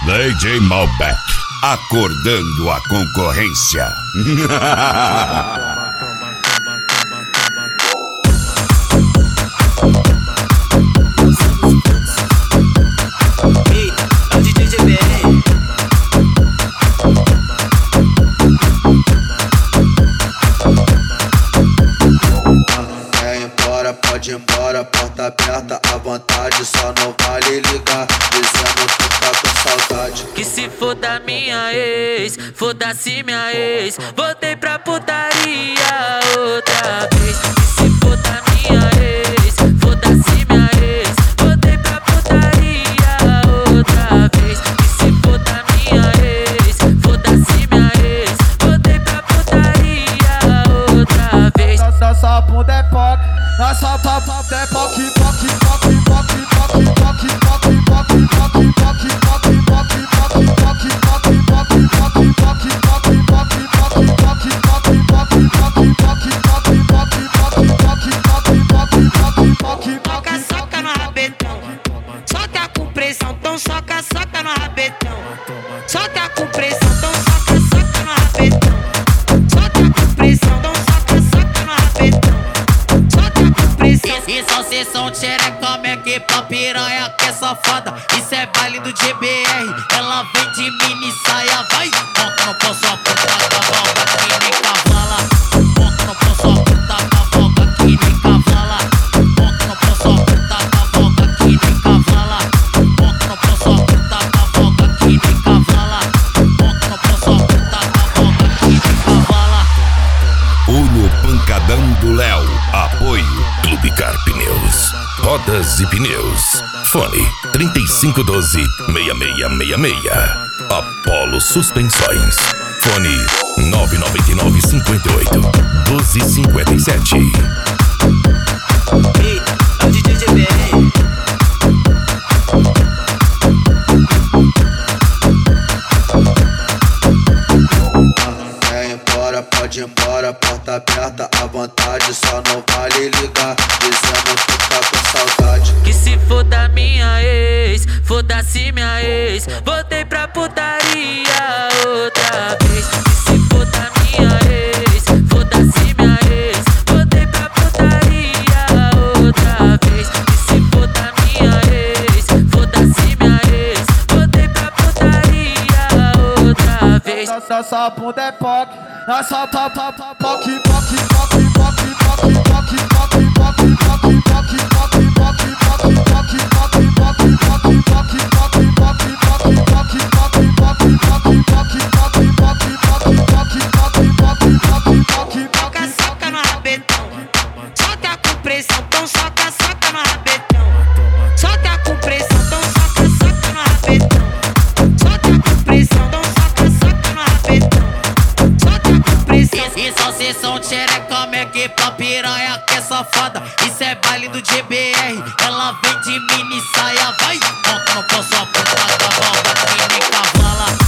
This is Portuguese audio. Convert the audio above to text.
DJ Malbec, acordando a concorrência. Pode ir embora, porta aberta à vontade, só não vale ligar, dizendo que tá com saudade. Que se foda minha ex, foda-se minha ex, voltei pra putaria outra vez. Que se foda minha ex, foda-se minha ex, voltei pra putaria outra vez. Que se foda minha ex, foda-se minha ex, voltei pra putaria outra vez. Nossa bunda é POC, nossa bunda é POC, POC, POC, POC, POC, POC, POC, POC, POC, POC, Soca, soca no rabetão, soca com pressão, então soca, soca no rabetão. Soca com pressão, então soca, soca no rabetão. Soca com pressão, então soca, soca no rabetão. Soca com pressão. Isso é sessão tcherecão, é que pra piranha que é safada. Isso é baile do GBR, ela vem de mini saia, vai. Monta no pão, sua puta cavalga que nem cavala. Monta no pão, sua puta cavalga que nem cavala. Monta no pão, sua puta cavalga que nem cavala. Monta no pão, sua puta cavalga que nem cavala. Monta no pão, sua puta cavalga que nem cavala. Pulo Pancadão do Léo. Apoio Clube Car Pneus. Rodas e pneus. Fone 3512-6666. Apolo Suspensões. Fone 999-58-1257. Ei, é o DJ GBR. Pode ir embora, porta aberta à vontade, só não vale ligar, dizendo que tá com saudade. Que se foda minha ex, foda-se minha ex, voltei pra putaria outra vez. Que se foda minha ex, foda-se minha ex, voltei pra putaria outra vez. Que se foda minha ex, foda-se minha ex, voltei pra putaria outra vez. nossa bunda é POC, nossa POC, POC, POC, POC, POC, POC, POC, POC, POC, POC, POC, Soca, soca no rabetão, soca com pressão, então soca, soca no rabetão. Soca com pressão, então soca, soca no rabetão. Soca com pressão, então soca, soca no rabetão. Soca com pressão. Isso é sessão tcherecão, é que pra piranha que é safada. Isso é baile do GBR, ela vem de mini saia, vai. Monta no pão, sua puta cavalga que nem cavala.